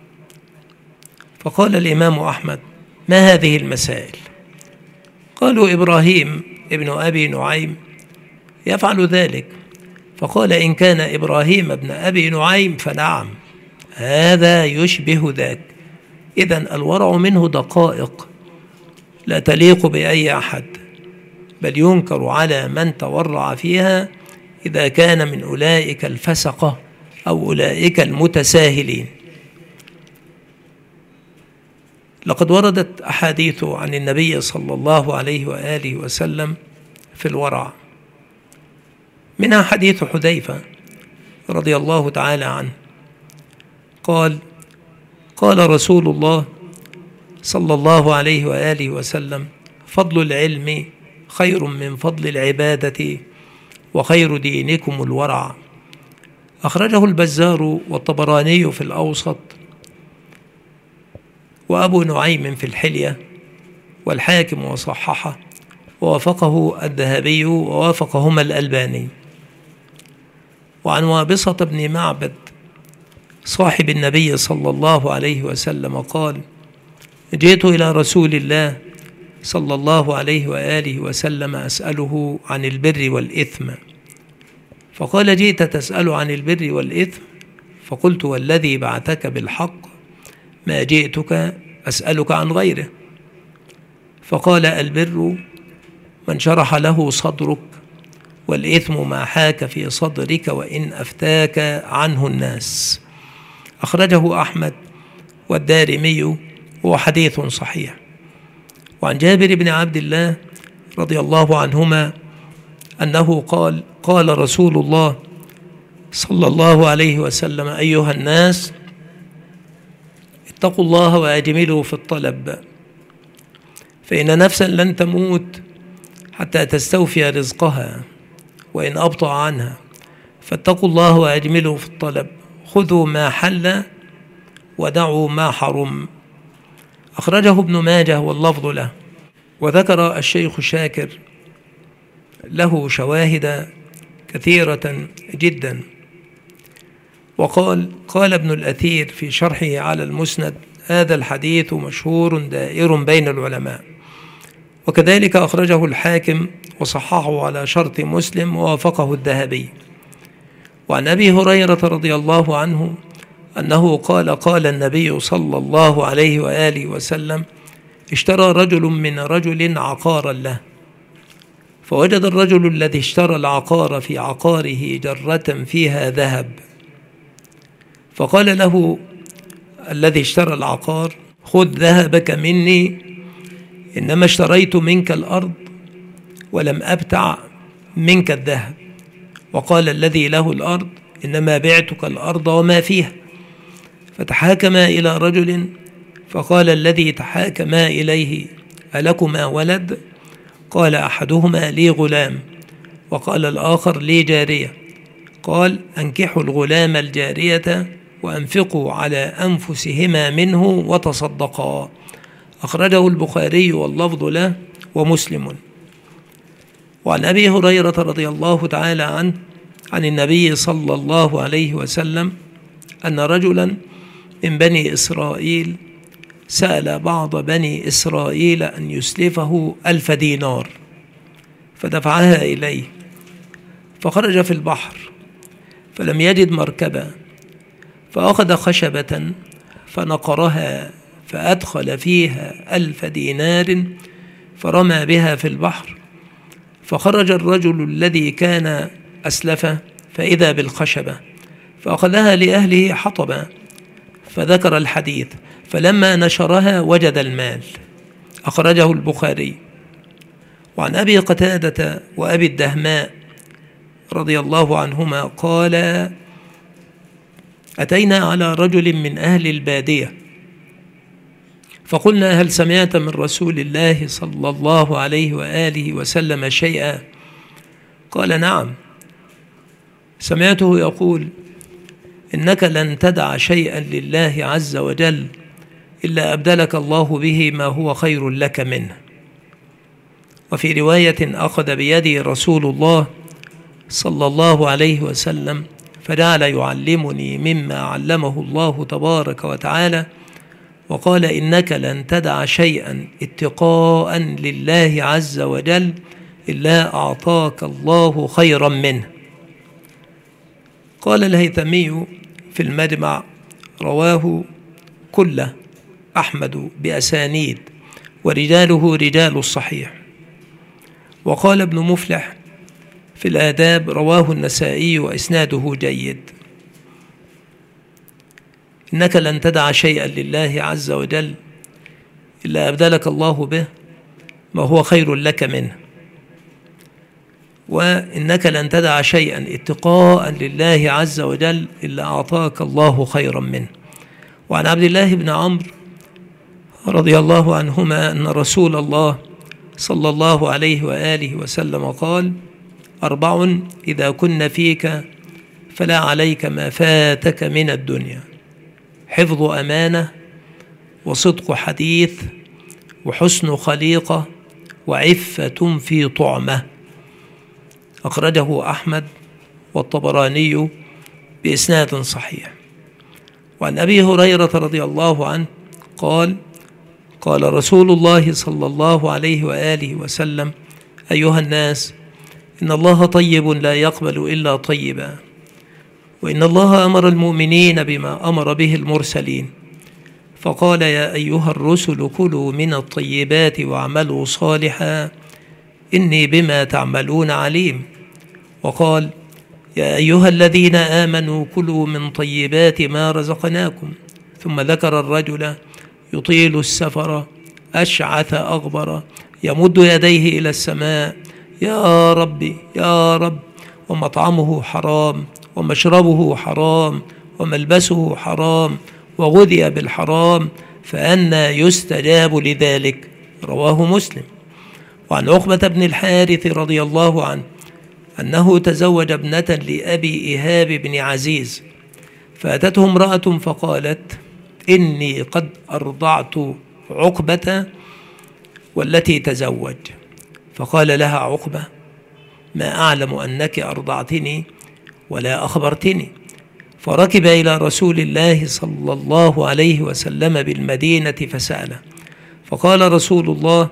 Speaker 1: فقال الإمام أحمد: ما هذه المسائل؟ قالوا: إبراهيم ابن أبي نعيم يفعل ذلك. فقال: إن كان إبراهيم ابن أبي نعيم فنعم، هذا يشبه ذاك. إذن الورع منه دقائق لا تليق بأي أحد، بل ينكر على من تورع فيها إذا كان من أولئك الفسقة أو أولئك المتساهلين. لقد وردت أحاديث عن النبي صلى الله عليه وآله وسلم في الورع، منها حديث حذيفة رضي الله تعالى عنه قال: قال رسول الله صلى الله عليه وآله وسلم: فضل العلم خير من فضل العبادة، وخير دينكم الورع. أخرجه البزار والطبراني في الأوسط، وأبو نعيم في الحلية، والحاكم وصححه، ووافقه الذهبي ووافقهما الألباني. وعن وابصة بن معبد صاحب النبي صلى الله عليه وسلم قال: جئت إلى رسول الله صلى الله عليه وآله وسلم أسأله عن البر والإثم، فقال: جئت تسأل عن البر والإثم؟ فقلت: والذي بعثك بالحق ما جئتك أسألك عن غيره. فقال: البر من شرح له صدرك، والإثم ما حاك في صدرك وإن أفتاك عنه الناس. أخرجه أحمد والدارمي، وهو حديث صحيح. وعن جابر بن عبد الله رضي الله عنهما أنه قال: قال رسول الله صلى الله عليه وسلم: أيها الناس، اتقوا الله وأجملوا في الطلب، فإن نفسا لن تموت حتى تستوفي رزقها، وإن أبطأ عنها، فاتقوا الله وأجملوا في الطلب، خذوا ما حل ودعوا ما حرم. أخرجه ابن ماجه واللفظ له. وذكر الشيخ شاكر له شواهد كثيرة جدا، وقال: قال ابن الأثير في شرحه على المسند: هذا الحديث مشهور دائر بين العلماء. وكذلك أخرجه الحاكم وصححه على شرط مسلم ووافقه الذهبي. وعن أبي هريرة رضي الله عنه أنه قال: قال النبي صلى الله عليه وآله وسلم: اشترى رجل من رجل عقارا له، فوجد الرجل الذي اشترى العقار في عقاره جرة فيها ذهب، فقال له الذي اشترى العقار: خذ ذهبك مني، إنما اشتريت منك الأرض ولم أبتع منك الذهب. وقال الذي له الأرض: إنما بعتك الأرض وما فيها. فتحاكما إلى رجل، فقال الذي تحاكما إليه: ألكما ولد؟ قال أحدهما: لي غلام. وقال الآخر: لي جارية. قال: أنكحوا الغلام الجارية وأنفقوا على أنفسهما منه وتصدقا. أخرجه البخاري واللفظ له ومسلم. وعن أبي هريرة رضي الله تعالى عنه عن النبي صلى الله عليه وسلم أن رجلا من بني إسرائيل سأل بعض بني إسرائيل أن يسلفه ألف دينار، فدفعها إليه، فخرج في البحر فلم يجد مركبا، فأخذ خشبة فنقرها فأدخل فيها ألف دينار فرمى بها في البحر، فخرج الرجل الذي كان أسلفه فإذا بالخشبة فأخذها لأهله حطبا، فذكر الحديث، فلما نشرها وجد المال. أخرجه البخاري. وعن أبي قتادة وأبي الدهماء رضي الله عنهما قال: أتينا على رجل من أهل البادية فقلنا: هل سمعت من رسول الله صلى الله عليه وآله وسلم شيئا؟ قال: نعم، سمعته يقول: إنك لن تدع شيئا لله عز وجل إلا أبدلك الله به ما هو خير لك منه. وفي رواية: أخذ بيدي رسول الله صلى الله عليه وسلم فجعل يعلمني مما علمه الله تبارك وتعالى، وقال: إنك لن تدع شيئا اتقاء لله عز وجل إلا أعطاك الله خيرا منه. قال الهيثمي في المجمع: رواه كله أحمد بأسانيد ورجاله رجال الصحيح. وقال ابن مفلح في الآداب: رواه النسائي وإسناده جيد. إنك لن تدع شيئا لله عز وجل إلا أبدلك الله به ما هو خير لك منه، وإنك لن تدع شيئا اتقاء لله عز وجل إلا أعطاك الله خيرا منه. وعن عبد الله بن عمرو رضي الله عنهما أن رسول الله صلى الله عليه وآله وسلم قال: أربع إذا كن فيك فلا عليك ما فاتك من الدنيا: حفظ أمانة، وصدق حديث، وحسن خليقة، وعفة في طعمة. أخرجه أحمد والطبراني بإسناد صحيح. وعن أبي هريرة رضي الله عنه قال: قال رسول الله صلى الله عليه وآله وسلم: أيها الناس، إن الله طيب لا يقبل إلا طيبا، وإن الله أمر المؤمنين بما أمر به المرسلين، فقال: يا أيها الرسل كلوا من الطيبات واعملوا صالحا إني بما تعملون عليم. وقال: يا أيها الذين آمنوا كلوا من طيبات ما رزقناكم. ثم ذكر الرجل يطيل السفر أشعث أغبر يمد يديه إلى السماء: يا ربي يا رب، ومطعمه حرام ومشربه حرام وملبسه حرام وغذي بالحرام، فأنى يستجاب لذلك؟ رواه مسلم. وعن عقبة بن الحارث رضي الله عنه أنه تزوج ابنة لأبي إيهاب بن عزيز، فأتته امرأة فقالت: إني قد أرضعت عقبة والتي تزوج. فقال لها عقبة: ما أعلم أنك أرضعتني ولا أخبرتني. فركب إلى رسول الله صلى الله عليه وسلم بالمدينة فسأله، فقال رسول الله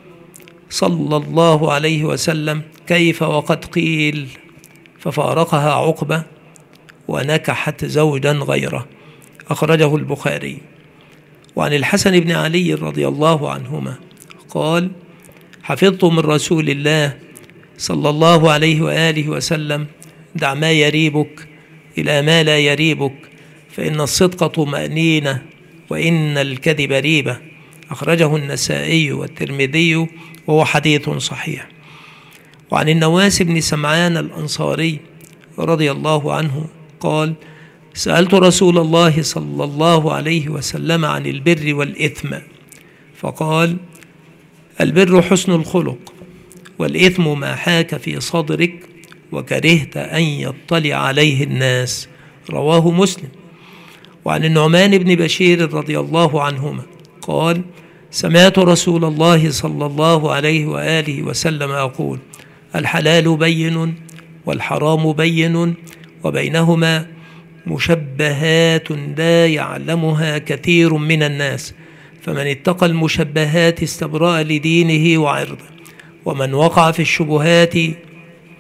Speaker 1: صلى الله عليه وسلم: كيف وقد قيل؟ ففارقها عقبة ونكحت زوجا غيره. أخرجه البخاري. وعن الحسن بن علي رضي الله عنهما قال: حفظت من رسول الله صلى الله عليه وآله وسلم: دع ما يريبك إلى ما لا يريبك، فإن الصدق طمأنينة وإن الكذب ريبة. أخرجه النسائي والترمذي وهو حديث صحيح. وعن النواس بن سمعان الأنصاري رضي الله عنه قال: سألت رسول الله صلى الله عليه وسلم عن البر والإثم، فقال: البر حسن الخلق، والإثم ما حاك في صدرك وكرهت أن يطلع عليه الناس. رواه مسلم. وعن النعمان بن بشير رضي الله عنهما قال: سمعت رسول الله صلى الله عليه وآله وسلم يقول: الحلال بين والحرام بين وبينهما مشبهات لا يعلمها كثير من الناس، فمن اتقى المشبهات استبرأ لدينه وعرضه، ومن وقع في الشبهات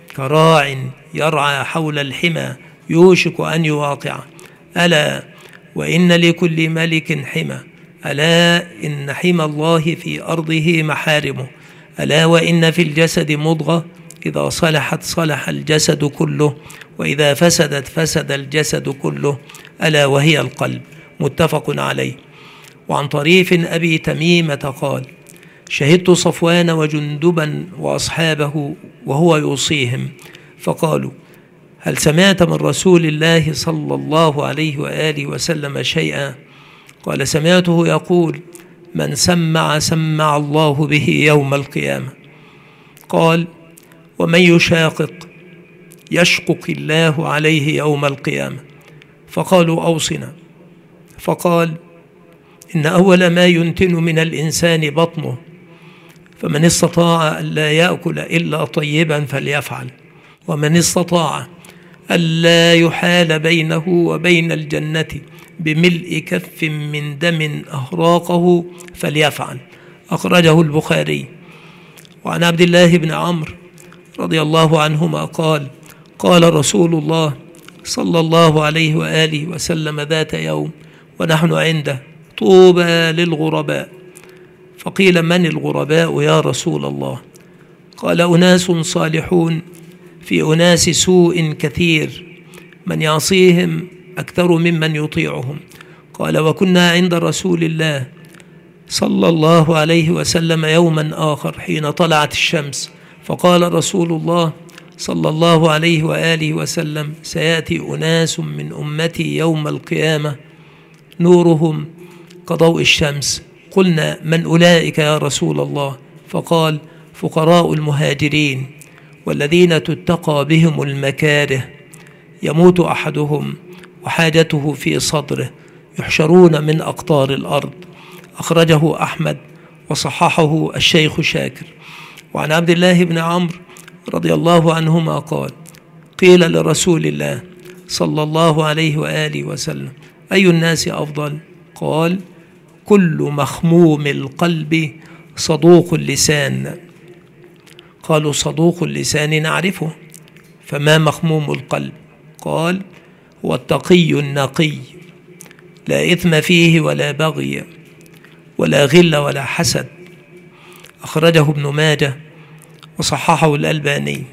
Speaker 1: كراع يرعى حول الحمى يوشك أن يواقع. ألا وإن لكل ملك حمى، ألا إن حمى الله في أرضه محارمه، ألا وإن في الجسد مضغة إذا صلحت صلح الجسد كله، وإذا فسدت فسد الجسد كله، ألا وهي القلب. متفق عليه. وعن طريف أبي تميمة قال: شهدت صفوان وجندبا وأصحابه وهو يوصيهم، فقالوا: هل سمعت من رسول الله صلى الله عليه وآله وسلم شيئا؟ قال: سمعته يقول: من سمع سمع الله به يوم القيامة. قال: ومن يشاقق يشقق الله عليه يوم القيامة. فقالوا: أوصنا. فقال: إن أول ما ينتن من الإنسان بطنه، فمن استطاع ألا يأكل إلا طيبا فليفعل، ومن استطاع ألا يحال بينه وبين الجنة بملء كف من دم أهراقه فليفعل. أخرجه البخاري. وعن عبد الله بن عمرو رضي الله عنهما قال: قال رسول الله صلى الله عليه وآله وسلم ذات يوم ونحن عنده: طوبى للغرباء. فقيل: من الغرباء يا رسول الله؟ قال: أناس صالحون في أناس سوء كثير، من يعصيهم أكثر ممن يطيعهم. قال: وكنا عند رسول الله صلى الله عليه وسلم يوما آخر حين طلعت الشمس، فقال رسول الله صلى الله عليه وآله وسلم: سيأتي أناس من أمتي يوم القيامة نورهم كضوء الشمس. قلنا: من أولئك يا رسول الله؟ فقال: فقراء المهاجرين والذين تتقى بهم المكاره، يموت أحدهم وحاجته في صدره، يحشرون من أقطار الأرض. أخرجه أحمد وصححه الشيخ شاكر. وعن عبد الله بن عمرو رضي الله عنهما قال: قيل لرسول الله صلى الله عليه وآله وسلم: أي الناس أفضل؟ قال: كل مخموم القلب صدوق اللسان. قالوا: صدوق اللسان نعرفه، فما مخموم القلب؟ قال: هو التقي النقي، لا إثم فيه ولا بغي ولا غل ولا حسد. أخرجه ابن ماجه وصححه الألباني.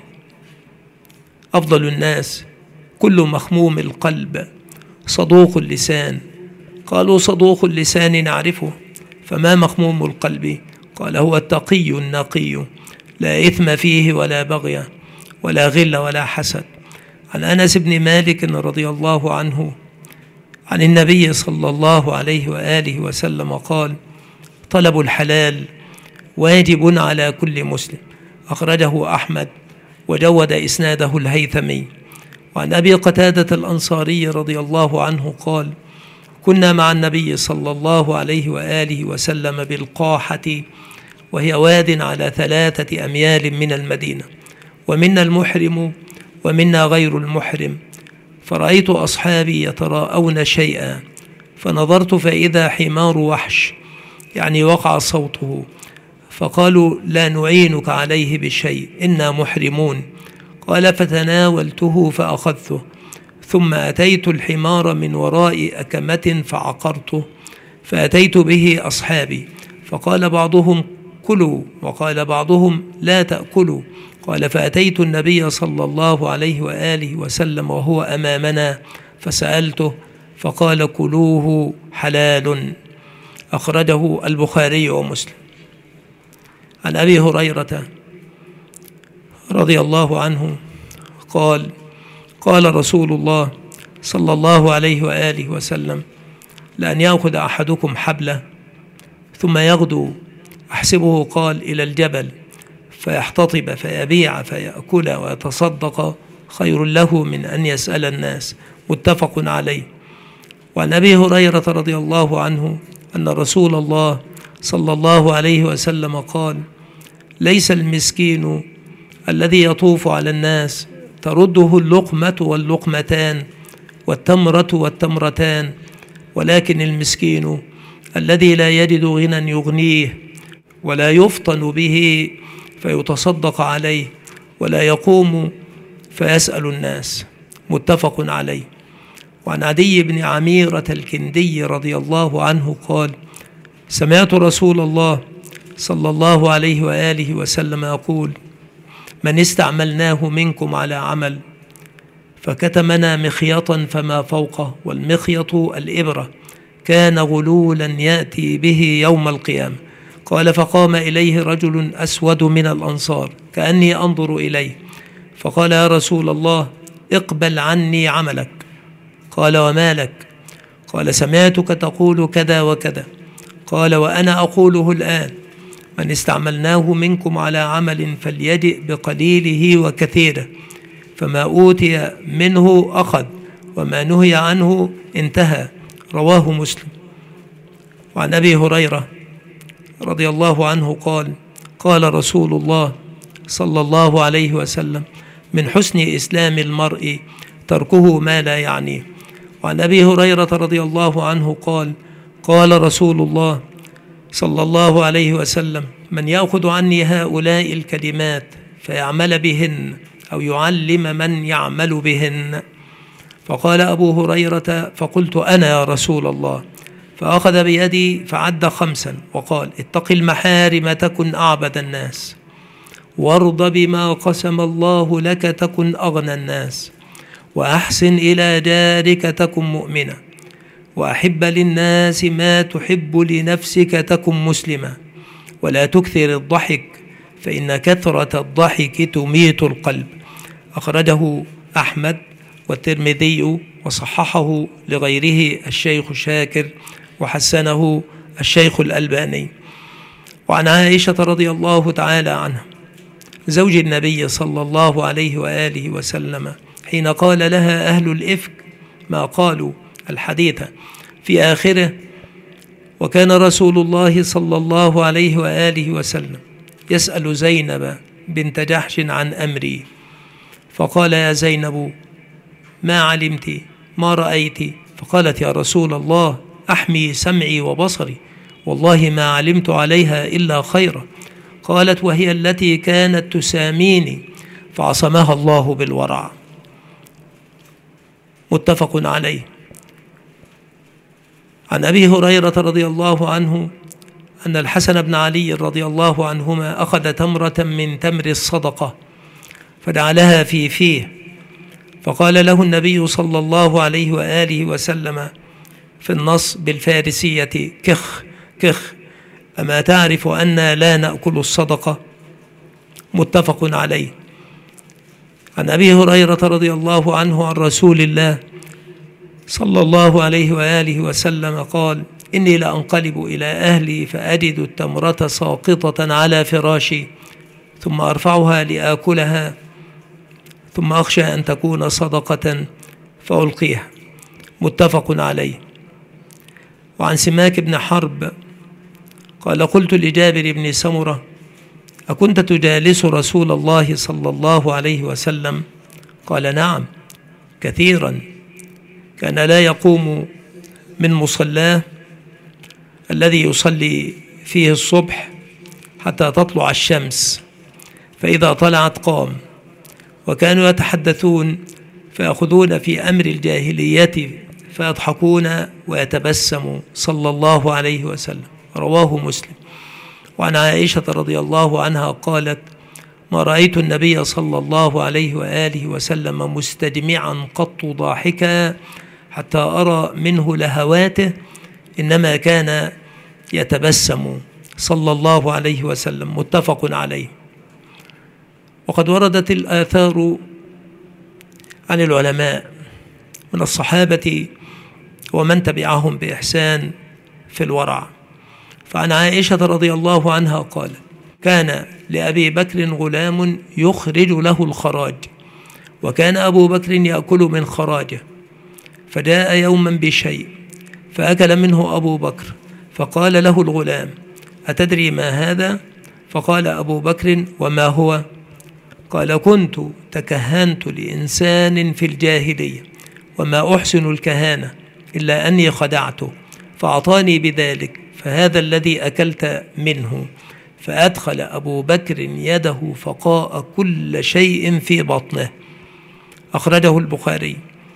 Speaker 1: أفضل الناس كل مخموم القلب صدوق اللسان. قالوا: صدوق اللسان نعرفه، فما مخموم القلب؟ قال: هو التقي النقي، لا إثم فيه ولا بغي ولا غل ولا حسد. عن أنس بن مالك رضي الله عنه عن النبي صلى الله عليه وآله وسلم قال: طلب الحلال واجب على كل مسلم. أخرجه أحمد وجود إسناده الهيثمي. وعن أبي قتادة الأنصاري رضي الله عنه قال: كنا مع النبي صلى الله عليه وآله وسلم بالقاحة، وهي واد على ثلاثة أميال من المدينة، ومنا المحرم ومنا غير المحرم، فرأيت أصحابي يتراءون شيئا، فنظرت فإذا حمار وحش، يعني وقع صوته، فقالوا: لا نعينك عليه بشيء، إنا محرمون. قال: فتناولته فأخذته، ثم أتيت الحمار من وراء أكمة فعقرته، فأتيت به أصحابي، فقال بعضهم: كلوا، وقال بعضهم: لا تأكلوا. قال: فأتيت النبي صلى الله عليه وآله وسلم وهو أمامنا، فسألته، فقال: كلوه حلال. أخرجه البخاري ومسلم. عن أبي هريرة رضي الله عنه قال: قال رسول الله صلى الله عليه وآله وسلم: لأن يأخذ أحدكم حبله ثم يغدو، أحسبه قال إلى الجبل فيحتطب فيبيع فيأكل ويتصدق، خير له من أن يسأل الناس. متفق عليه. وعن أبي هريرة رضي الله عنه أن رسول الله صلى الله عليه وسلم قال: ليس المسكين الذي يطوف على الناس ترده اللقمة واللقمتان والتمرة والتمرتان، ولكن المسكين الذي لا يجد غنى يغنيه ولا يفطن به فيتصدق عليه ولا يقوم فيسأل الناس. متفق عليه. وعن عدي بن عميرة الكندي رضي الله عنه قال: سمعت رسول الله صلى الله عليه وآله وسلم يقول: من استعملناه منكم على عمل فكتمنا مخيطا فما فوقه، والمخيط الإبرة، كان غلولا يأتي به يوم القيامة. قال: فقام إليه رجل أسود من الأنصار كأني أنظر إليه، فقال: يا رسول الله، اقبل عني عملك. قال: وما لك؟ قال: سمعتك تقول كذا وكذا. قال: وأنا أقوله الآن: من استعملناه منكم على عمل فليجئ بقليله وكثيره، فما أوتي منه أخذ، وما نهي عنه انتهى. رواه مسلم. وعن أبي هريرة رضي الله عنه قال: قال رسول الله صلى الله عليه وسلم: من حسن إسلام المرء تركه ما لا يعنيه. وعن أبي هريرة رضي الله عنه قال: قال رسول الله صلى الله عليه وسلم: من يأخذ عني هؤلاء الكلمات فيعمل بهن أو يعلم من يعمل بهن. فقال أبو هريرة: فقلت أنا يا رسول الله. فأخذ بيدي فعد خمسا وقال: اتق المحارم تكن أعبد الناس، وارض بما قسم الله لك تكن أغنى الناس، وأحسن إلى جارك تكن مؤمنا، وأحب للناس ما تحب لنفسك تكن مسلما، ولا تكثر الضحك فإن كثرة الضحك تميت القلب. أخرجه أحمد والترمذي وصححه لغيره الشيخ شاكر وحسنه الشيخ الألباني. وعن عائشة رضي الله تعالى عنها زوج النبي صلى الله عليه وآله وسلم حين قال لها أهل الإفك ما قالوا الحديث في آخره: وكان رسول الله صلى الله عليه وآله وسلم يسأل زينب بنت جحش عن أمري، فقال: يا زينب ما علمت ما رأيت؟ فقالت: يا رسول الله، أحمي سمعي وبصري، والله ما علمت عليها إلا خيرا. قالت: وهي التي كانت تساميني فعصمها الله بالورع. متفق عليه. عن أبي هريرة رضي الله عنه أن الحسن بن علي رضي الله عنهما أخذ تمرة من تمر الصدقة فجعلها في فيه، فقال له النبي صلى الله عليه وآله وسلم في النص بالفارسية: كخ كخ، أما تعرف أن لا نأكل الصدقة؟ متفق عليه. عن أبي هريرة رضي الله عنه عن رسول الله صلى الله عليه وآله وسلم قال: إني لأنقلب إلى أهلي فأجد التمرة ساقطة على فراشي، ثم أرفعها لآكلها، ثم أخشى أن تكون صدقة فألقيها. متفق عليه. وعن سماك بن حرب قال: قلت لجابر بن سمرة: أكنت تجالس رسول الله صلى الله عليه وسلم؟ قال: نعم كثيرا، كان لا يقوم من مصلاه الذي يصلي فيه الصبح حتى تطلع الشمس، فإذا طلعت قام. وكانوا يتحدثون فيأخذون في أمر الجاهلية فيضحكون ويتبسموا صلى الله عليه وسلم. رواه مسلم. وعن عائشة رضي الله عنها قالت: ما رأيت النبي صلى الله عليه وآله وسلم مستجمعا قط ضاحكا حتى أرى منه لهواته، إنما كان يتبسم صلى الله عليه وسلم. متفق عليه. وقد وردت الآثار عن العلماء من الصحابة ومن تبعهم بإحسان في الورع. فعن عائشة رضي الله عنها قال: كان لأبي بكر غلام يخرج له الخراج، وكان أبو بكر يأكل من خراجه، فجاء يوما بشيء فأكل منه أبو بكر، فقال له الغلام: أتدري ما هذا؟ فقال أبو بكر: وما هو؟ قال: كنت تكهنت لإنسان في الجاهلية، وما أحسن الكهانة إلا أني خدعته فأعطاني بذلك، فهذا الذي أكلت منه. فأدخل أبو بكر يده فقاء كل شيء في بطنه. أخرجه البخاري.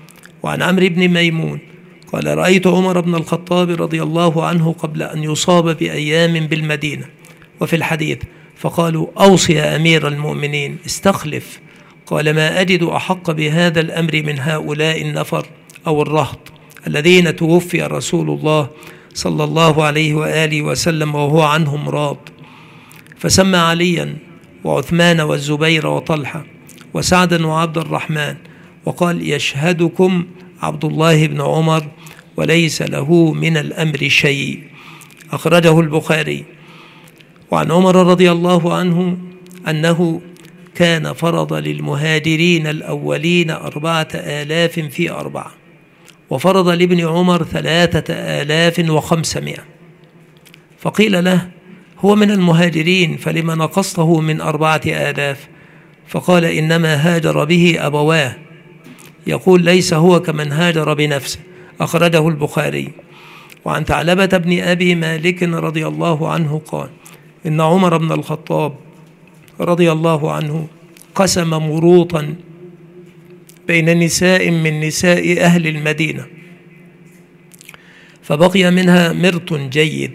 Speaker 1: وعن عمرو بن ميمون قال رأيت عمر بن الخطاب رضي الله عنه قبل أن يصاب بأيام بالمدينة. وفي الحديث فقالوا أوصي يا أمير المؤمنين استخلف. قال ما أجد أحق بهذا الأمر من هؤلاء النفر أو الرهط الذين توفي رسول الله صلى الله عليه وآله وسلم وهو عنهم راض. فسمى عليا وعثمان والزبير وطلحة وسعدا وعبد الرحمن وقال يشهدكم عبد الله بن عمر وليس له من الأمر شيء. أخرجه البخاري. وعن عمر رضي الله عنه أنه كان فرض للمهاجرين الأولين أربعة آلاف في أربعة، وفرض لابن عمر ثلاثة آلاف وخمسمائة. فقيل له هو من المهاجرين فلما نقصته من أربعة آلاف؟ فقال إنما هاجر به أبواه، يقول ليس هو كمن هاجر بنفسه. أخرجه البخاري. وعن ثعلبة بن أبي مالك رضي الله عنه قال إن عمر بن الخطاب رضي الله عنه قسم مروطا بين نساء من نساء أهل المدينة، فبقي منها مرط جيد،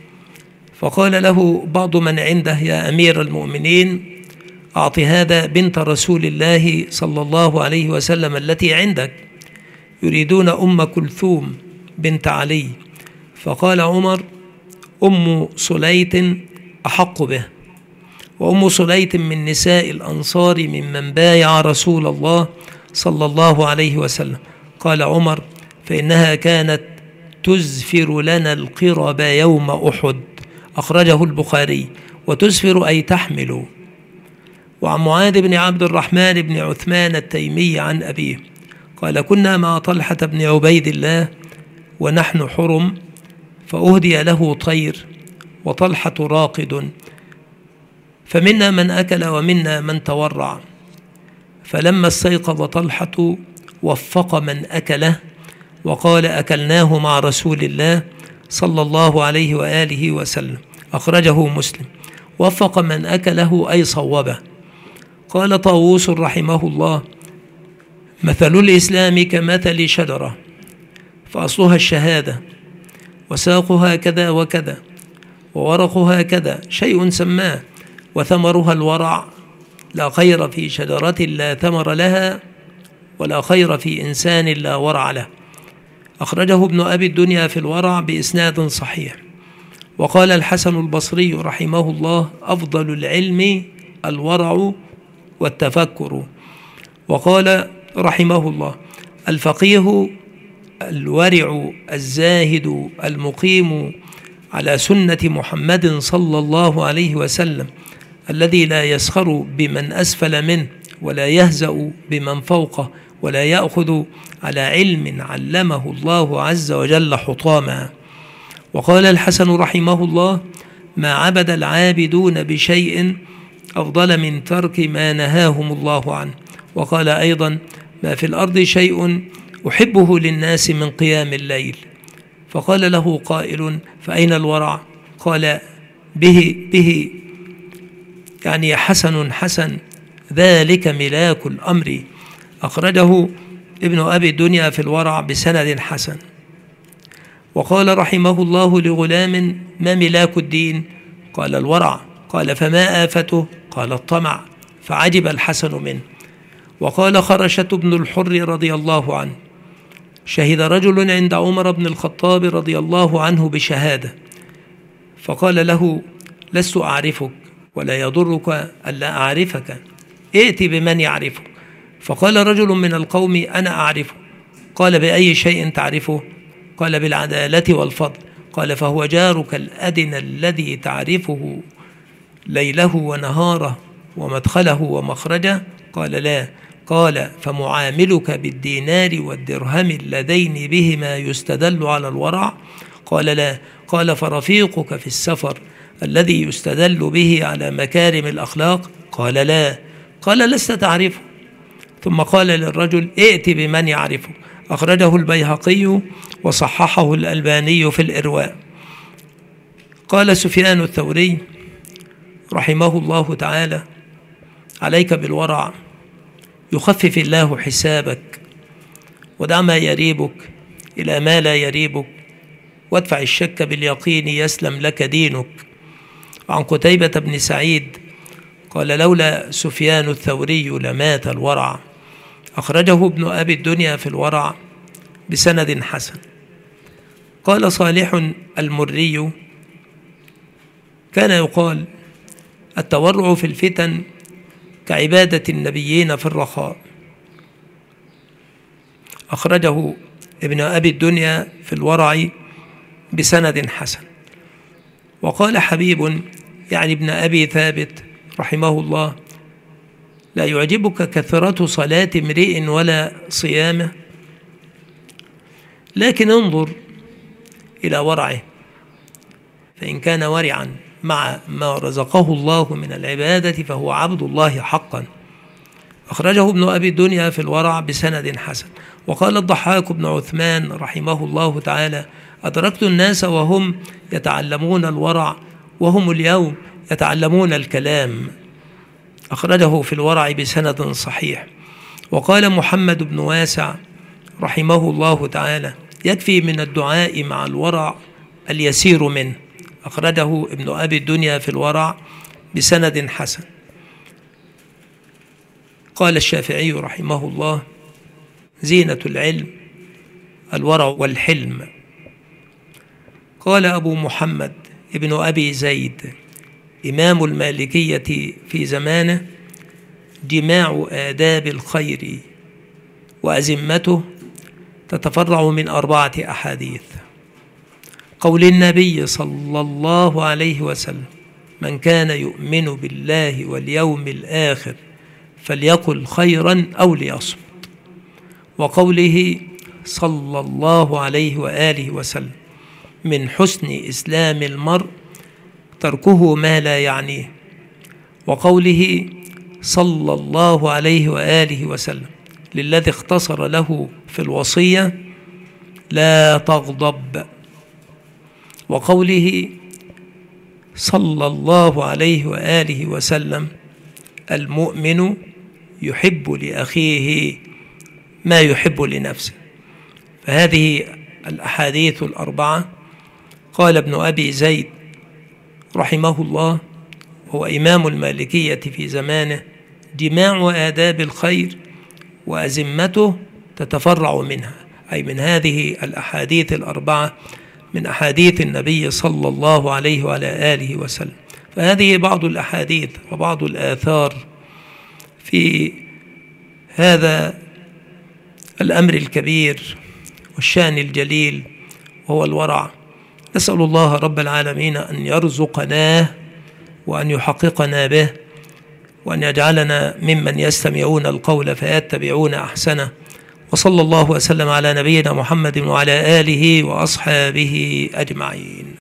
Speaker 1: فقال له بعض من عنده يا أمير المؤمنين أعط هذا بنت رسول الله صلى الله عليه وسلم التي عندك، يريدون أم كلثوم بنت علي. فقال عمر أم صليت أحق به، وأم صليت من نساء الأنصار ممن بايع رسول الله صلى الله عليه وسلم. قال عمر فإنها كانت تزفر لنا القرب يوم أحد. أخرجه البخاري. وتزفر أي تحمل. وعن معاذ بن عبد الرحمن بن عثمان التيمي عن أبيه قال كنا مع طلحة بن عبيد الله ونحن حرم، فأهدي له طير وطلحة راقد، فمنا من أكل ومنا من تورع. فلما استيقظ طلحة وفق من أكله وقال أكلناه مع رسول الله صلى الله عليه وآله وسلم. أخرجه مسلم. وفق من أكله أي صوبه. قال طاووس رحمه الله مثل الإسلام كمثل شجرة فأصلها الشهادة وساقها كذا وكذا وورقها كذا شيء سماه وثمرها الورع، لا خير في شجرة لا ثمر لها ولا خير في إنسان لا ورع له. أخرجه ابن أبي الدنيا في الورع بإسناد صحيح. وقال الحسن البصري رحمه الله أفضل العلم الورع والتفكر. وقال رحمه الله الفقيه الورع الزاهد المقيم على سنة محمد صلى الله عليه وسلم الذي لا يسخر بمن أسفل منه ولا يهزأ بمن فوقه ولا يأخذ على علم علمه الله عز وجل حطاما. وقال الحسن رحمه الله ما عبد العابدون بشيء أفضل من ترك ما نهاهم الله عنه. وقال أيضا ما في الأرض شيء أحبه للناس من قيام الليل. فقال له قائل فأين الورع؟ قال به به يعني حسن حسن ذلك ملاك الأمر. أخرجه ابن أبي الدنيا في الورع بسند حسن. وقال رحمه الله لغلام ما ملاك الدين؟ قال الورع. قال فما آفته؟ قال الطمع. فعجب الحسن منه. وقال خرشة بن الحر رضي الله عنه شهد رجل عند عمر بن الخطاب رضي الله عنه بشهادة، فقال له لست أعرفك ولا يضرك ألا أعرفك، ائت بمن يعرفه. فقال رجل من القوم أنا أعرفه. قال بأي شيء تعرفه؟ قال بالعدالة والفضل. قال فهو جارك الأدنى الذي تعرفه ليله ونهاره ومدخله ومخرجه؟ قال لا. قال فمعاملك بالدينار والدرهم اللذين بهما يستدل على الورع؟ قال لا. قال فرفيقك في السفر الذي يستدل به على مكارم الأخلاق؟ قال لا. قال لست تعرفه. ثم قال للرجل ائت بمن يعرفه. أخرجه البيهقي وصححه الألباني في الإرواء. قال سفيان الثوري رحمه الله تعالى عليك بالورع يخفف الله حسابك ودع ما يريبك إلى ما لا يريبك، وادفع الشك باليقين يسلم لك دينك. وعن قتيبة بن سعيد قال: لولا سفيان الثوري لمات الورع. أخرجه ابن أبي الدنيا في الورع بسند حسن. قال صالح المري: كان يقال التورع في الفتن كعبادة النبيين في الرخاء. أخرجه ابن أبي الدنيا في الورع بسند حسن. وقال حبيب يعني ابن أبي ثابت رحمه الله: لا يعجبك كثرة صلاة امرئ ولا صيامه، لكن انظر إلى ورعه، فإن كان ورعا مع ما رزقه الله من العبادة فهو عبد الله حقا. أخرجه ابن أبي الدنيا في الورع بسند حسن. وقال الضحاك بن عثمان رحمه الله تعالى: أدركت الناس وهم يتعلمون الورع وهم اليوم يتعلمون الكلام. أخرجه في الورع بسند صحيح. وقال محمد بن واسع رحمه الله تعالى: يكفي من الدعاء مع الورع اليسير منه. أخرجه ابن أبي الدنيا في الورع بسند حسن. قال الشافعي رحمه الله: زينة العلم الورع والحلم. قال أبو محمد ابن أبي زيد إمام المالكية في زمانه: جماع آداب الخير وأزمته تتفرع من أربعة أحاديث. قول النبي صلى الله عليه وسلم: من كان يؤمن بالله واليوم الآخر فليقل خيرا أو ليصمت. وقوله صلى الله عليه وآله وسلم: من حسن إسلام المرء تركه ما لا يعنيه. وقوله صلى الله عليه وآله وسلم للذي اختصر له في الوصية: لا تغضب. وقوله صلى الله عليه وآله وسلم: المؤمن يحب لأخيه ما يحب لنفسه. فهذه الأحاديث الأربعة قال ابن أبي زيد رحمه الله هو إمام المالكية في زمانه: جماع آداب الخير وأزمته تتفرع منها، أي من هذه الأحاديث الأربعة، من أحاديث النبي صلى الله عليه وعلى آله وسلم. فهذه بعض الأحاديث وبعض الآثار في هذا الأمر الكبير والشأن الجليل وهو الورع. نسأل الله رب العالمين أن يرزقناه وأن يحققنا به، وأن يجعلنا ممن يستمعون القول فيتبعون أحسنه. وصلى الله وسلم على نبينا محمد وعلى آله وأصحابه أجمعين.